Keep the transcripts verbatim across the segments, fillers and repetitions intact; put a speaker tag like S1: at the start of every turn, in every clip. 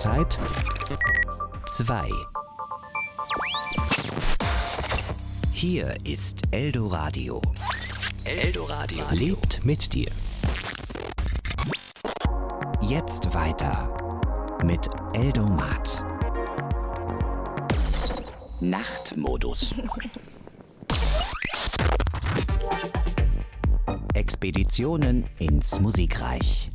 S1: Zeit zwei.
S2: Hier ist Eldoradio.
S1: Eldoradio lebt mit dir. Jetzt weiter mit Eldomat.
S2: Nachtmodus.
S1: Expeditionen ins Musikreich.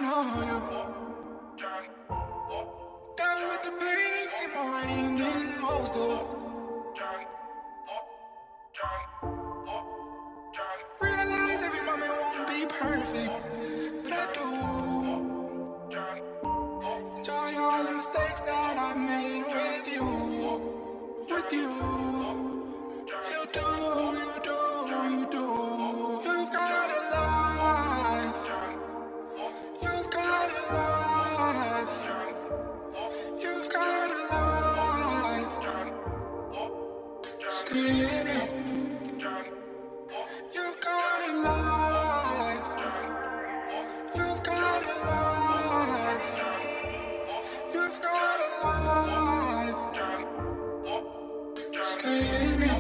S3: know you. Down with the pain, see my rain in most of. Realize every moment won't be perfect, but I do. Enjoy all the mistakes that I made with you, with you. You do, you do, you do. You've got a life. You've got a life. You've got a life. Stay in it. You've got a life. You've got a life. You've got a life. Stay in it.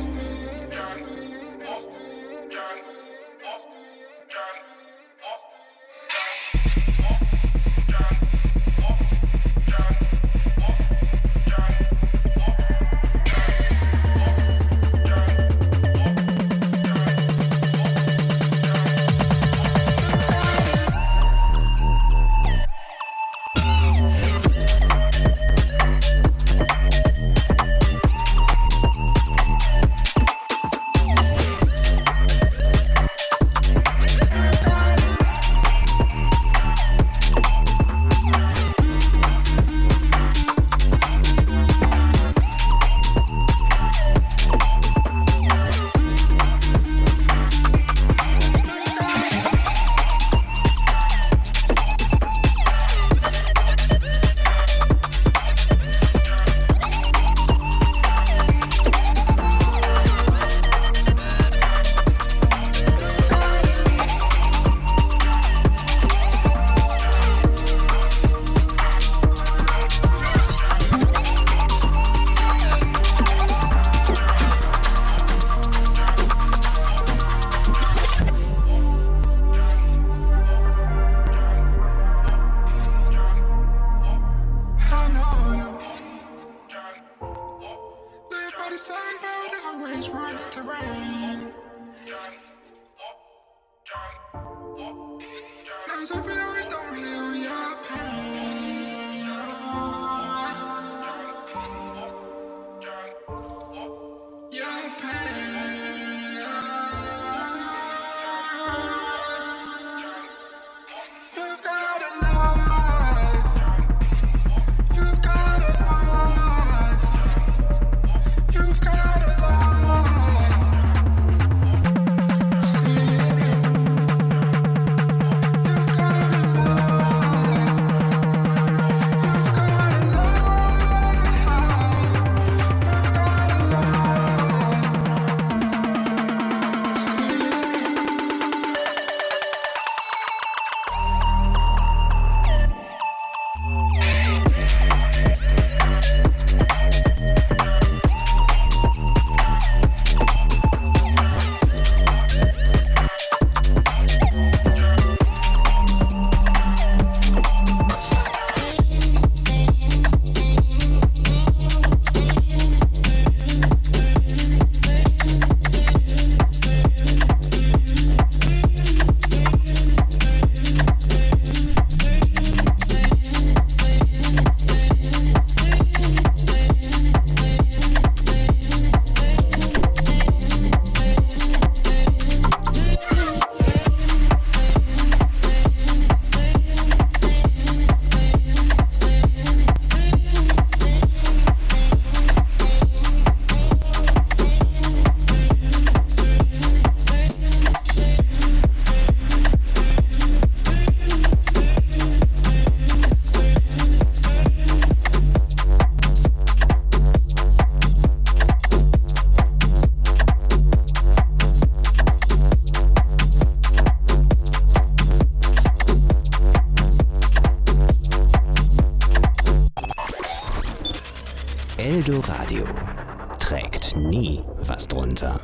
S1: Eldoradio trägt nie was drunter.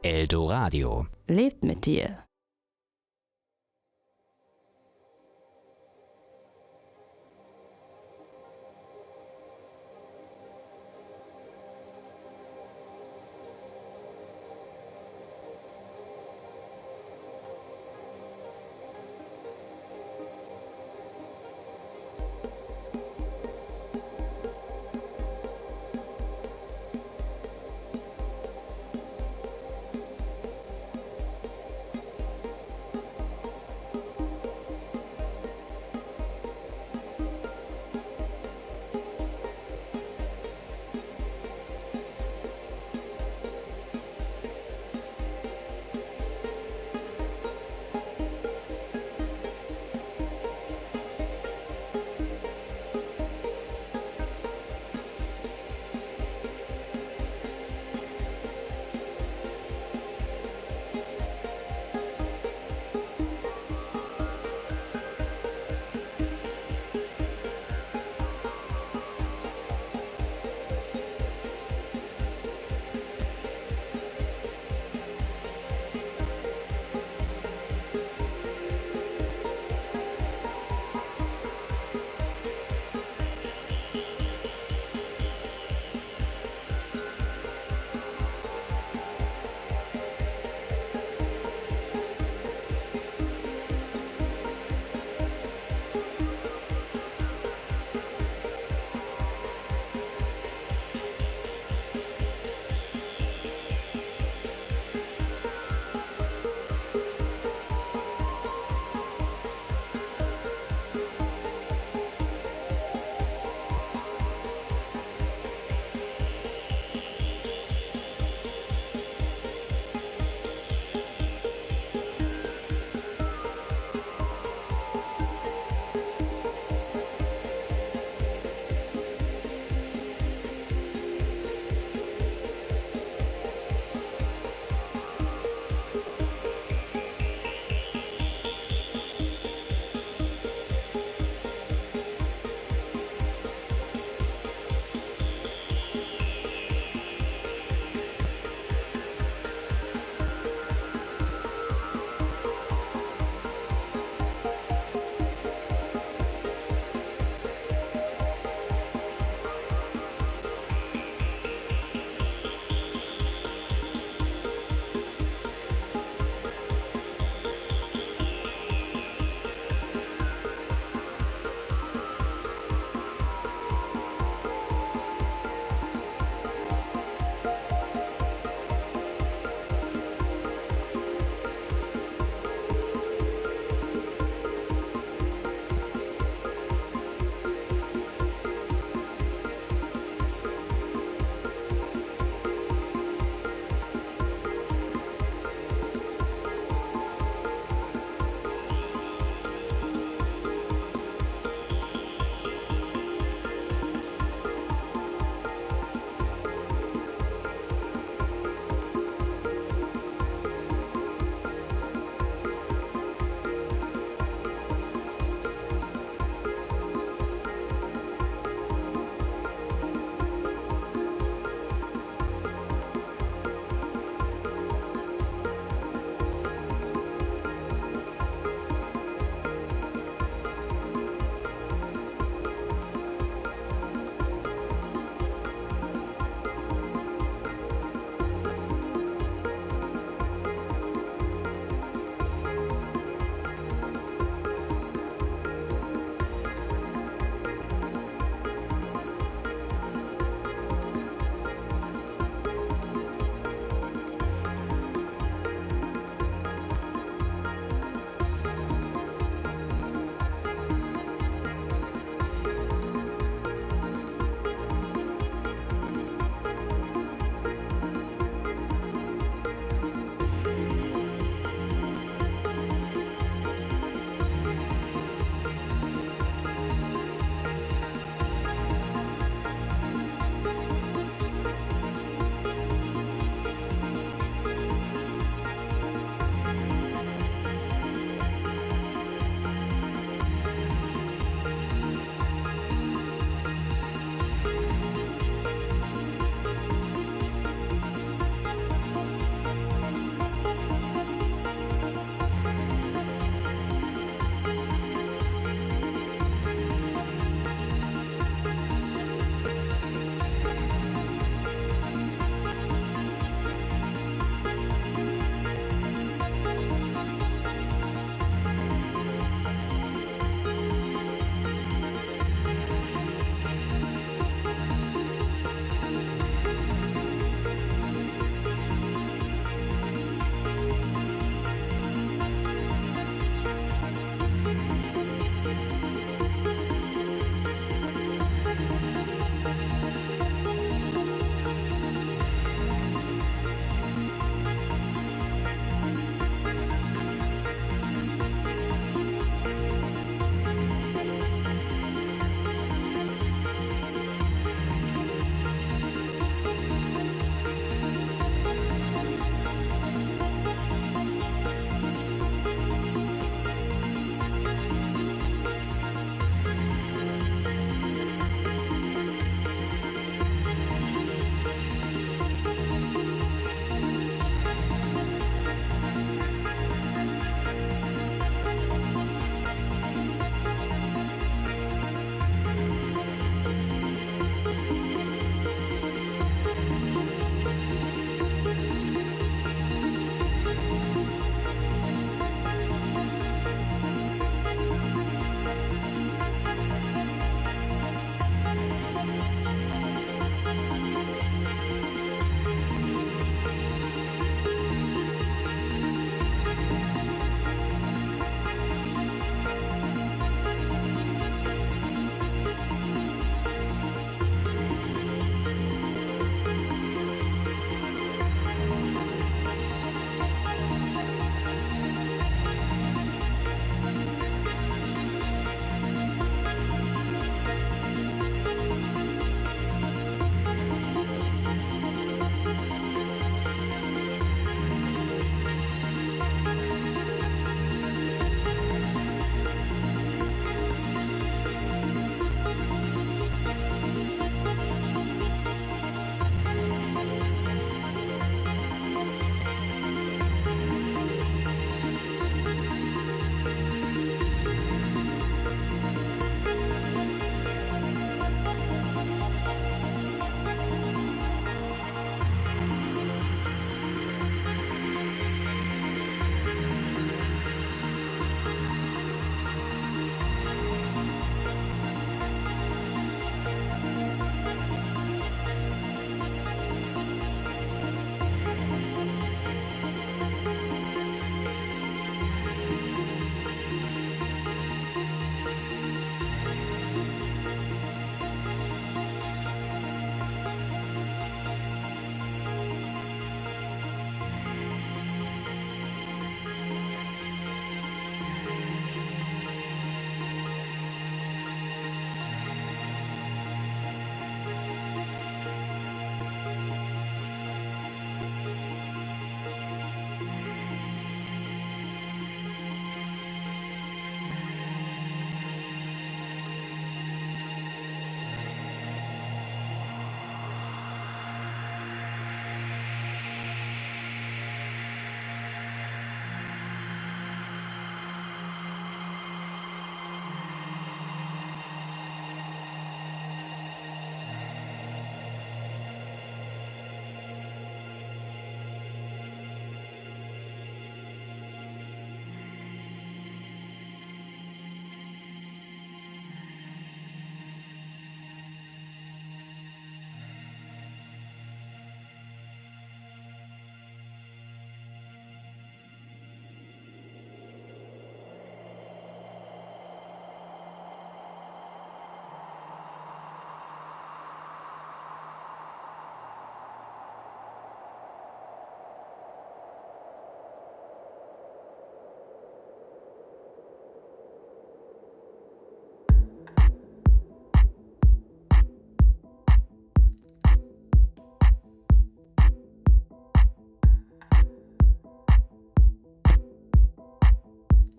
S1: Eldoradio.
S4: Lebt mit dir.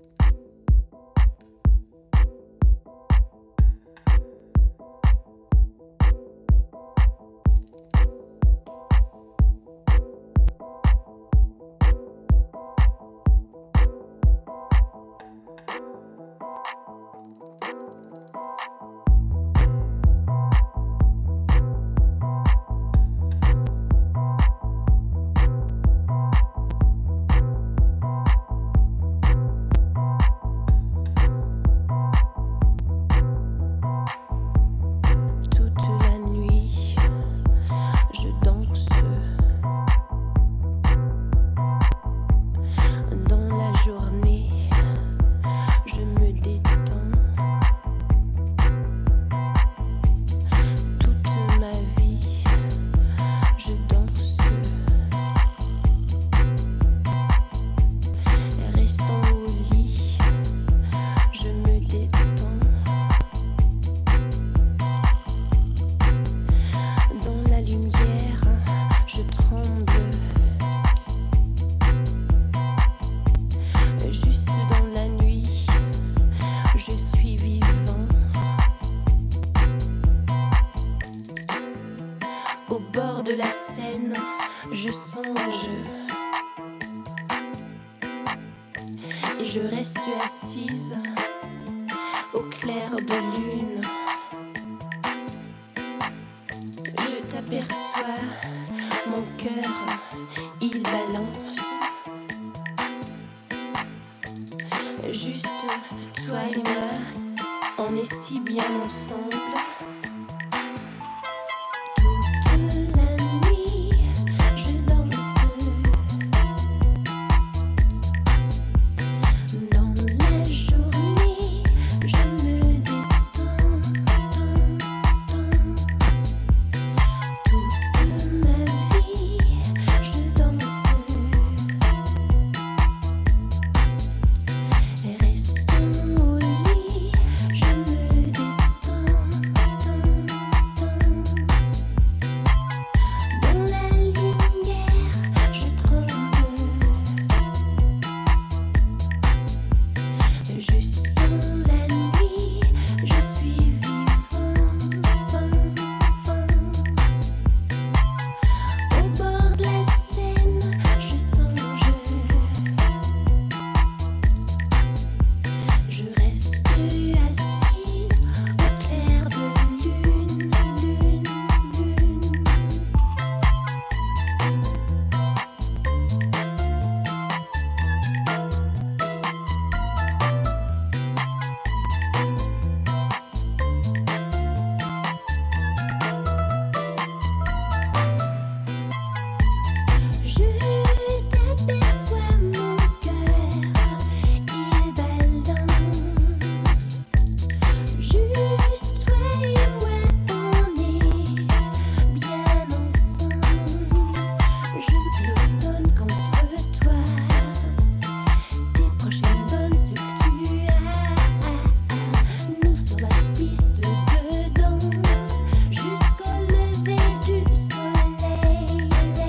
S4: Je reste assise au clair de lune. Je t'aperçois, mon cœur, il balance. Juste toi et moi, on est si bien ensemble. Toute la nuit, je danse. Dans la journée, je me détends. Toute ma vie, je danse. Restons au lit, je me détends. Dans la lumière, je tremble. Juste dans la nuit, je suis vivant. Au bord de la Seine, je songe. Je reste assise au clair de lune, lune, lune. Je t'aperçois, mon cœur, il balance. Juste toi et moi, on est bien ensemble. Je me donne contre toi tes prochaines bonnes ce que tu as. Nous sur la piste de danse jusqu'au lever du soleil.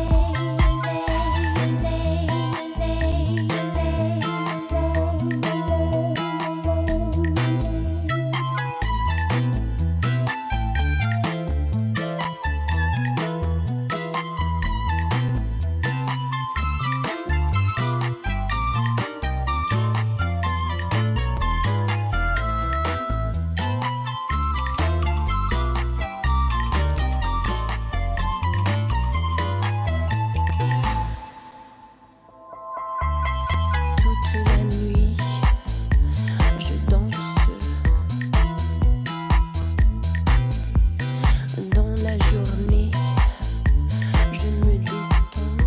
S4: Toute la nuit, je danse. Dans la journée, je me détends.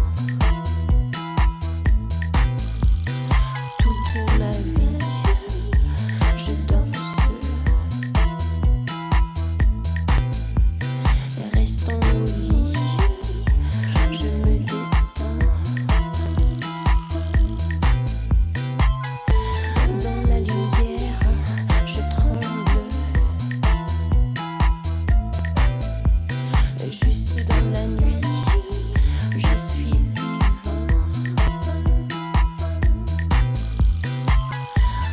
S4: Toute ma vie, je danse. Restons au lit, je me détends. Dans la lumière, je tremble. Juste dans la nuit, je suis vivant.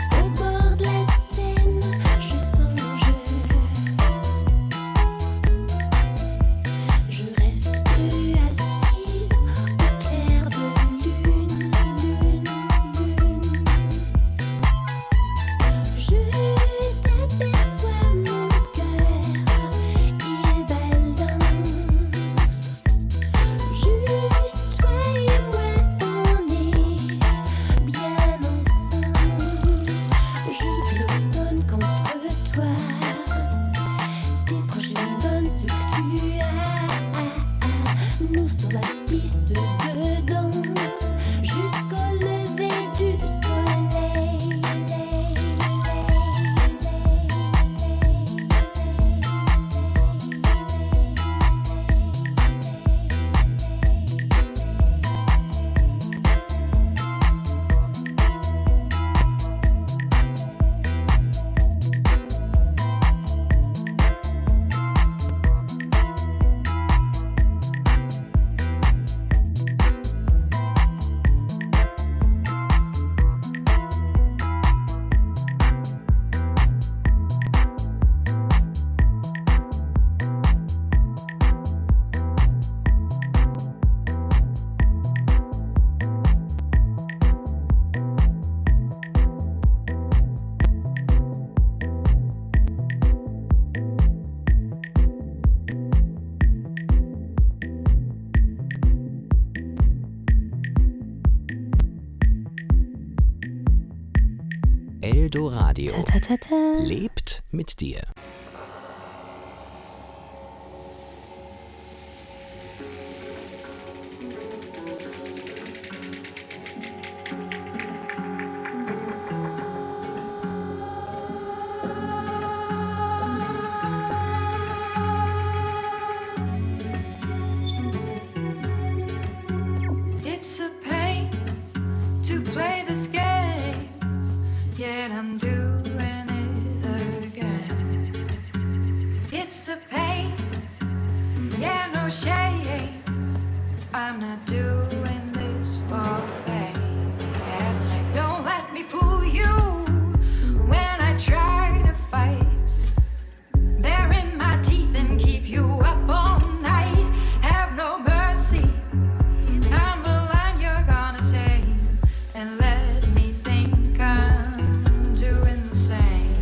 S4: nous sur la piste de danse jusqu'au lever du soleil.
S1: Eldoradio
S4: Ta, ta, ta, ta.
S1: lebt mit dir.
S5: It's a pain to play this game, yet I'm doing it again. It's a pain, yeah, no shame. I'm not doing this for fame. Don't let me fool you when I try to fight. They're in my teeth and keep you up all night. Have no mercy. I'm the line you're gonna take, and let me think I'm doing the same.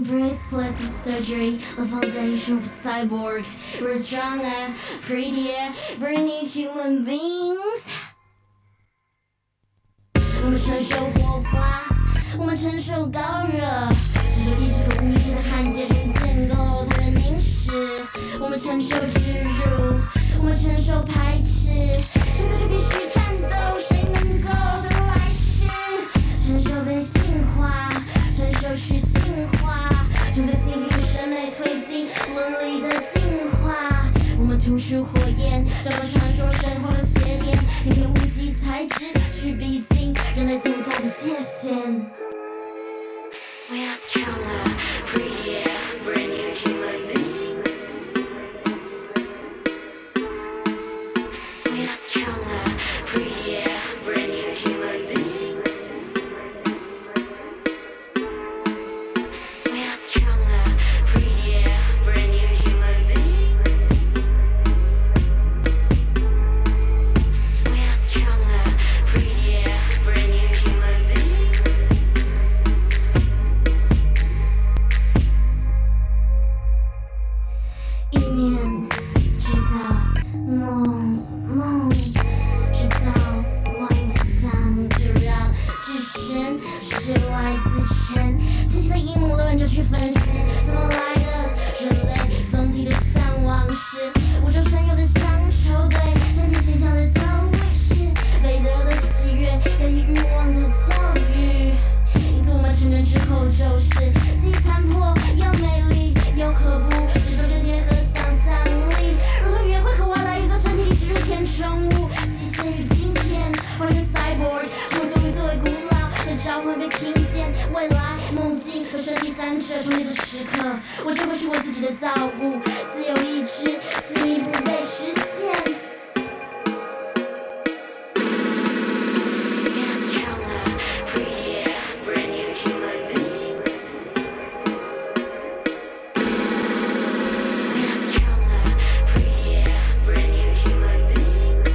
S4: embrace plastic surgery, the foundation of cyborg. We're stronger, prettier, brand new human beings. 我们承受火花，我们承受高热，承受意识和无意识的焊接，重新建构他人凝视。我们承受植入，我们承受排斥，现在就必须战斗，谁能够得来世？承受被性化，承受去性化，承受心理和审美推进伦理的进化。我们吐出火焰，找到传说神话的邪典，偏偏无机材质去逼近人类存在的界限。We are stronger, prettier, brand new human beings. We are stronger, prettier, brand new human beings. We are stronger, prettier, brand new human beings. We are stronger, prettier, brand new human beings. 一念制造梦，梦制造妄想，就让置身事外自沉。细细的阴谋论就去分析，怎么来的？人类总体的向往是宇宙深有的乡愁，对身体形象的焦虑是美德的喜悦，源于欲望的教育。因此我们成人之后就是既残破又美丽，又何不只有这点和想象力，如同约会和外来语在身体里植入填充物，极限与今天化身 cyborg， 创作力作为古老的召唤被听见，未来梦境和身体三者重叠的时刻，我就会是我自己的造物，自由意志进一步被实现。We are stronger, prettier, brand new human beings. We are stronger, prettier, brand new human beings.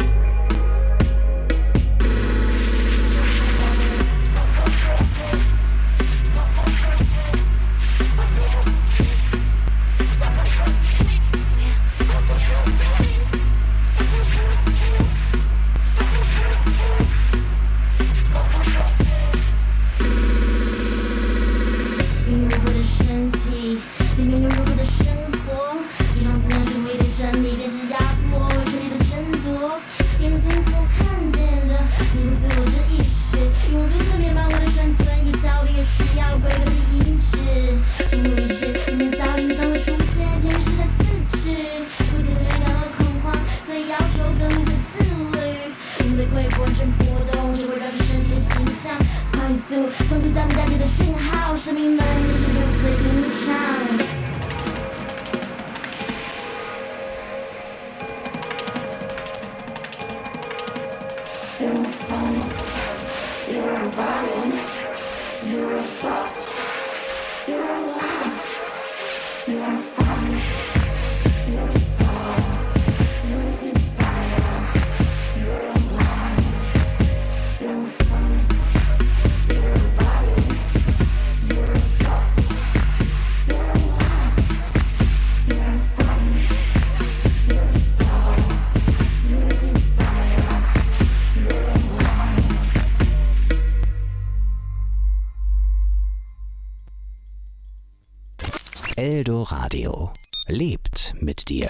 S1: Eldoradio lebt mit dir.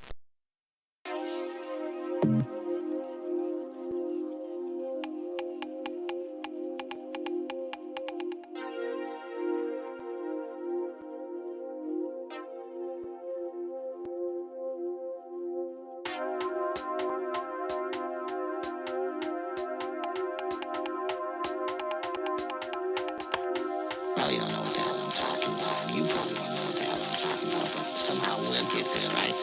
S6: Well, you don't know what the hell I'm talking about. You probably don't know what the hell I'm talking about, but somehow we'll get there, right?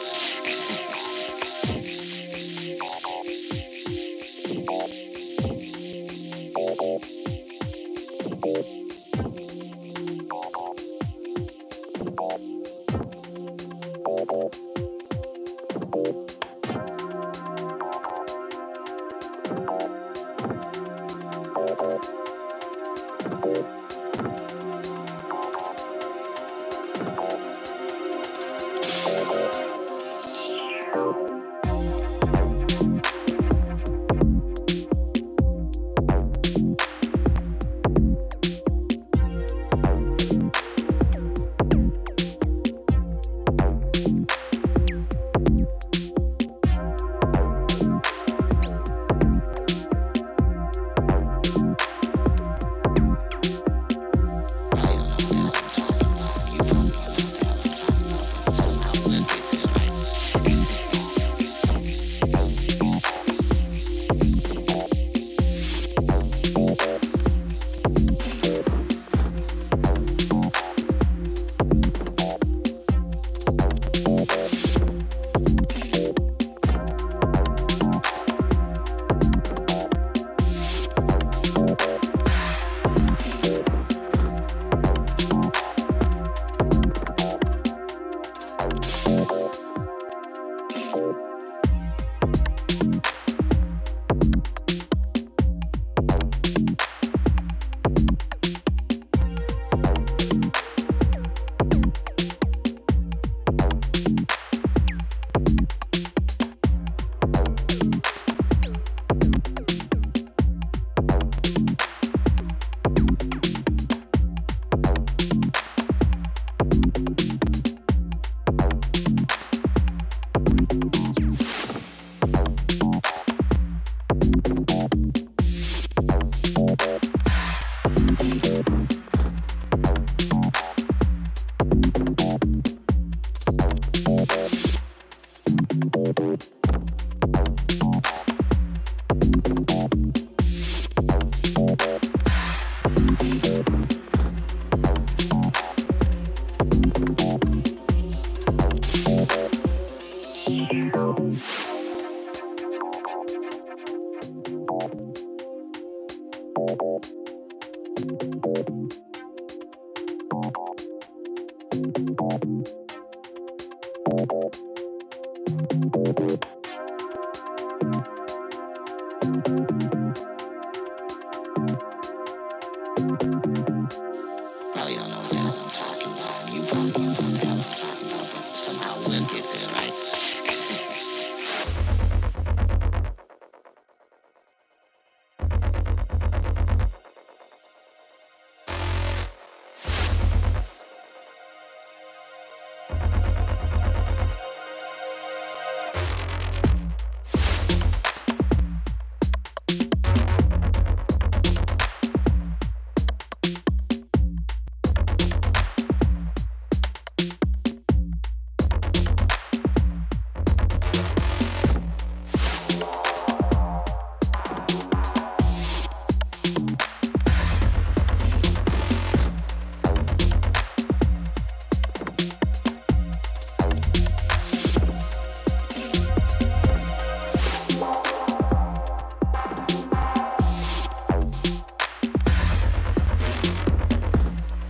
S6: Probably don't know what the hell I'm talking about. You probably don't know what the hell I'm talking about, but somehow we'll get there, right?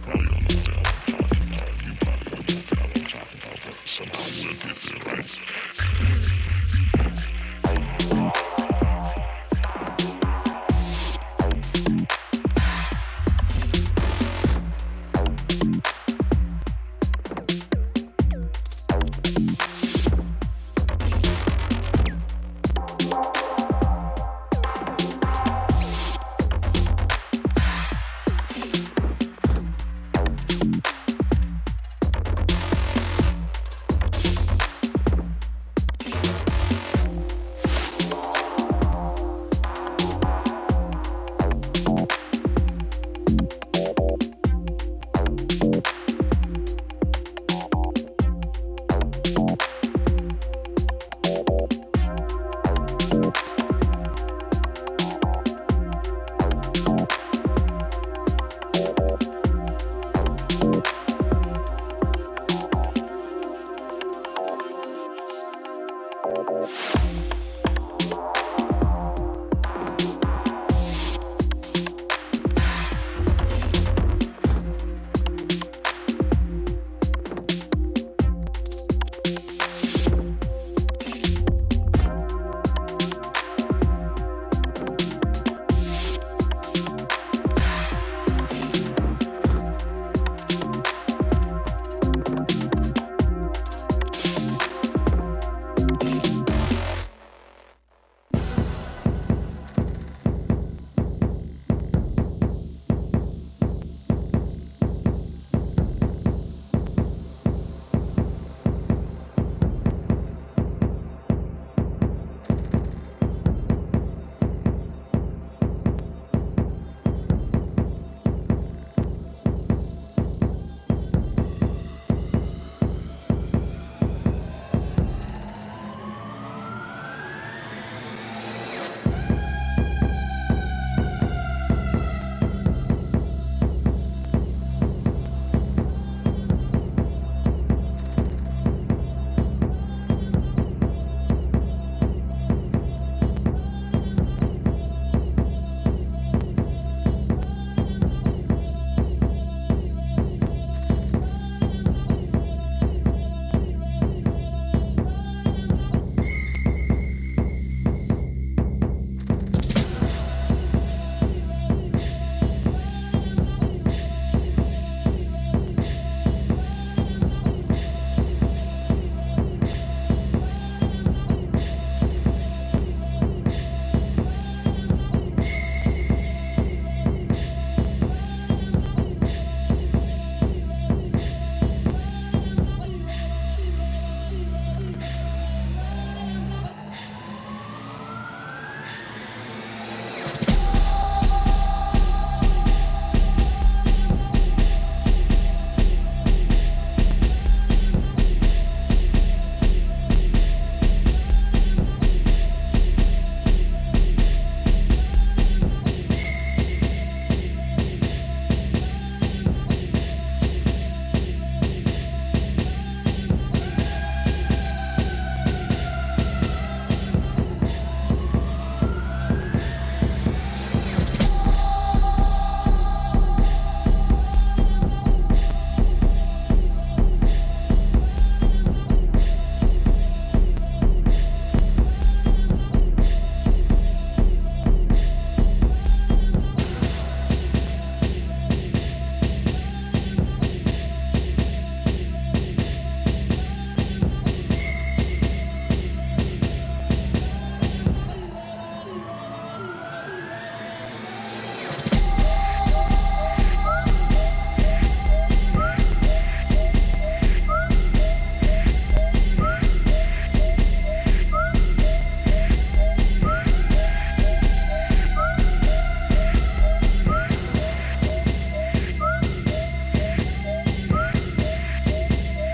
S7: Somehow we'll get there, right?